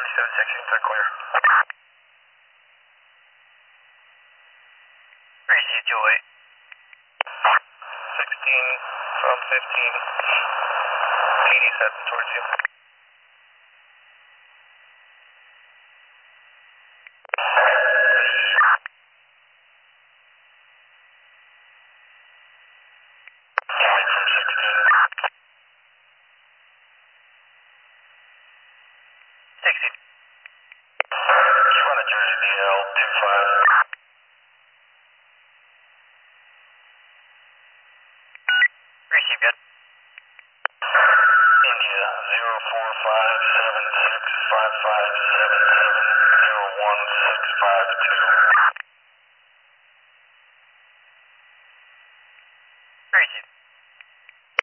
97 section, third clear. Receive Joy. 16 from 15. 87 towards you. Jersey DL 25. Receive good. India 045765577016552.